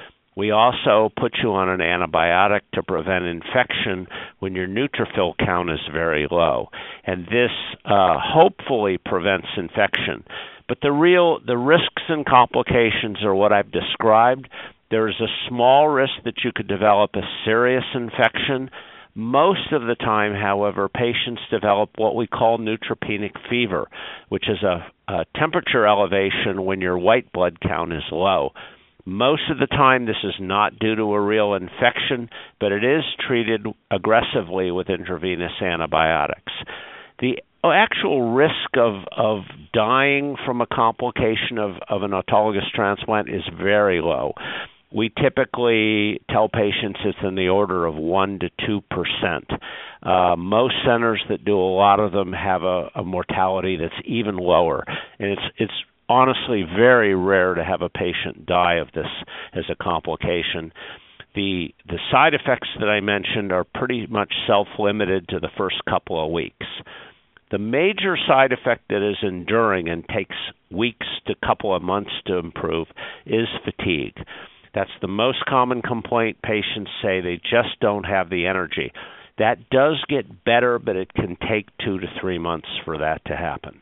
We also put you on an antibiotic to prevent infection when your neutrophil count is very low. And this uh, hopefully prevents infection. But the real, the risks and complications are what I've described. There is a small risk that you could develop a serious infection. Most of the time, however, patients develop what we call neutropenic fever, which is a, a temperature elevation when your white blood count is low. Most of the time, this is not due to a real infection, but it is treated aggressively with intravenous antibiotics. The actual risk of, of dying from a complication of, of an autologous transplant is very low. we typically tell patients it's in the order of one to two percent. Uh, most centers that do a lot of them have a, a mortality that's even lower, and it's it's honestly very rare to have a patient die of this as a complication. The the side effects that I mentioned are pretty much self-limited to the first couple of weeks. The major side effect that is enduring and takes weeks to a couple of months to improve is fatigue. That's the most common complaint. Patients say they just don't have the energy. That does get better, but it can take two to three months for that to happen.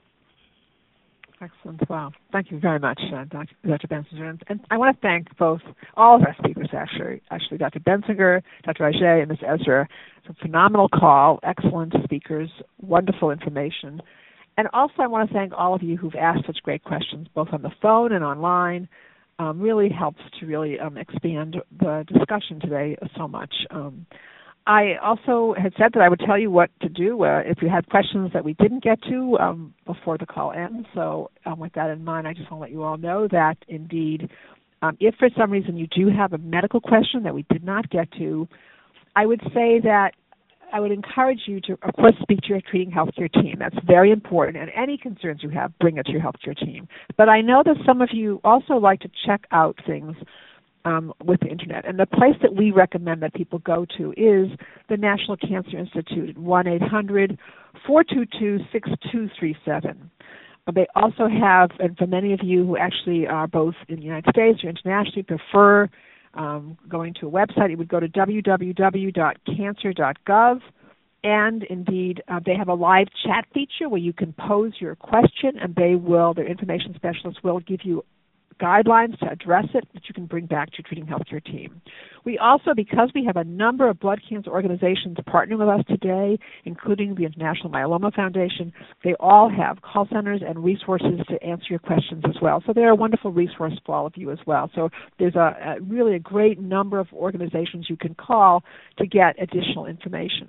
Excellent. Wow. Thank you very much, uh, Doctor Benzinger. And, and I want to thank both, all of our speakers, actually, actually Doctor Benzinger, Doctor Ajay, and Miz Ezra. It's a phenomenal call, excellent speakers, wonderful information. And also I want to thank all of you who've asked such great questions, both on the phone and online. Um, really helps to really um, expand the discussion today so much. Um, I also had said that I would tell you what to do uh, if you had questions that we didn't get to um, before the call ends. So um, with that in mind, I just want to let you all know that indeed, um, if for some reason you do have a medical question that we did not get to, I would say that I would encourage you to, of course, speak to your treating healthcare team. That's very important. And any concerns you have, bring it to your healthcare team. But I know that some of you also like to check out things um, with the Internet. And the place that we recommend that people go to is the National Cancer Institute at one eight hundred, four two two, six two three seven. They also have, and for many of you who actually are both in the United States or internationally, prefer Um, going to a website, it would go to w w w dot cancer dot gov, and indeed uh, they have a live chat feature where you can pose your question, and they will, their information specialists will give you guidelines to address it that you can bring back to your treating healthcare team. We also, because we have a number of blood cancer organizations partnering with us today, including the International Myeloma Foundation, they all have call centers and resources to answer your questions as well. So they're a wonderful resource for all of you as well. So there's a, a really a great number of organizations you can call to get additional information.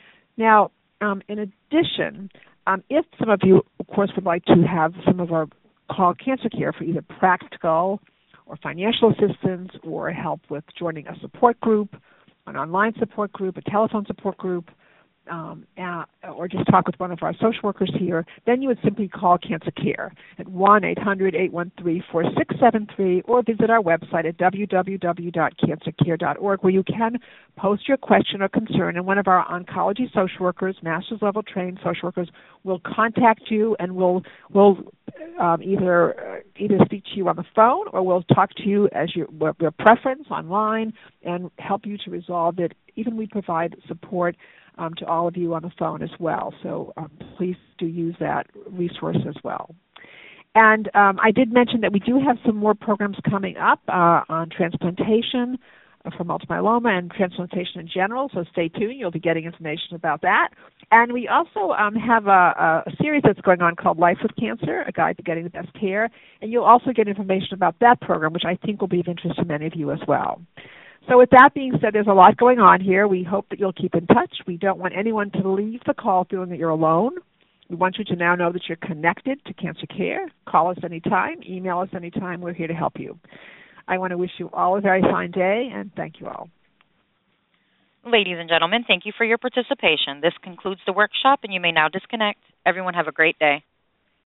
Now, um, in addition, um, if some of you, of course, would like to have some of our Call Cancer Care for either practical or financial assistance or help with joining a support group, an online support group, a telephone support group, um, uh, or just talk with one of our social workers here, then you would simply call Cancer Care at one eight hundred, eight one three, four six seven three or visit our website at w w w dot cancer care dot org, where you can post your question or concern, and one of our oncology social workers, master's level trained social workers, will contact you and will will um, either uh, either speak to you on the phone or will talk to you as your, your preference online and help you to resolve it. Even we provide support Um, to all of you on the phone as well. So um, please do use that resource as well. And um, I did mention that we do have some more programs coming up uh, on transplantation for multiple myeloma and transplantation in general, so stay tuned. You'll be getting information about that. And we also um, have a, a series that's going on called Life with Cancer, a guide to getting the best care, and you'll also get information about that program, which I think will be of interest to many of you as well. So with that being said, there's a lot going on here. We hope that you'll keep in touch. We don't want anyone to leave the call feeling that you're alone. We want you to now know that you're connected to Cancer Care. Call us anytime. Email us anytime. We're here to help you. I want to wish you all a very fine day, and thank you all. Ladies and gentlemen, thank you for your participation. This concludes the workshop, and you may now disconnect. Everyone have a great day.